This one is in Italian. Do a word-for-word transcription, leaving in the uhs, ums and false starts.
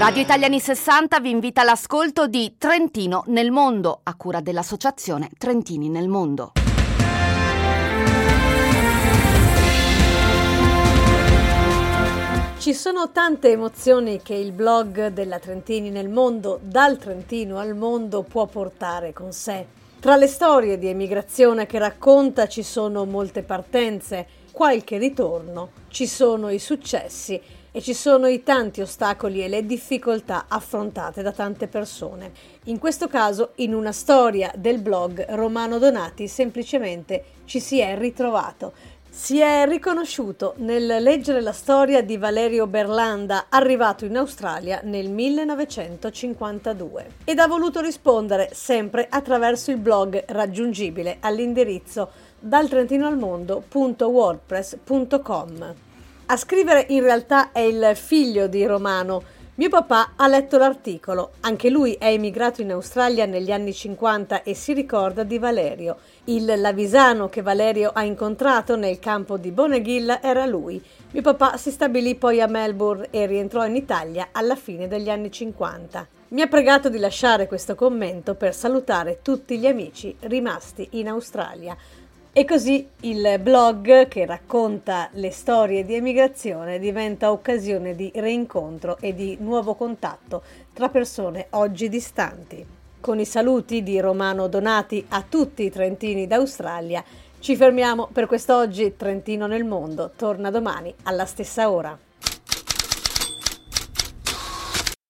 Radio Italiani sessanta vi invita all'ascolto di Trentino nel mondo, a cura dell'associazione Trentini nel mondo. Ci sono tante emozioni che il blog della Trentini nel mondo, dal Trentino al mondo, può portare con sé. Tra le storie di emigrazione che racconta ci sono molte partenze, qualche ritorno, ci sono i successi e ci sono i tanti ostacoli e le difficoltà affrontate da tante persone. In questo caso, in una storia del blog, Romano Donati semplicemente ci si è ritrovato. Si è riconosciuto nel leggere la storia di Valerio Berlanda, arrivato in Australia nel millenovecentocinquantadue, ed ha voluto rispondere sempre attraverso il blog raggiungibile all'indirizzo daltrentinoalmondo punto wordpress punto com. A scrivere in realtà è il figlio di Romano. Mio papà ha letto l'articolo, anche lui è emigrato in Australia negli anni cinquanta e si ricorda di Valerio. Il lavisano che Valerio ha incontrato nel campo di Bonegilla era lui. Mio papà si stabilì poi a Melbourne e rientrò in Italia alla fine degli anni cinquanta. Mi ha pregato di lasciare questo commento per salutare tutti gli amici rimasti in Australia. E così il blog che racconta le storie di emigrazione diventa occasione di reincontro e di nuovo contatto tra persone oggi distanti. Con i saluti di Romano Donati a tutti i trentini d'Australia, ci fermiamo per quest'oggi. Trentino nel mondo torna domani alla stessa ora.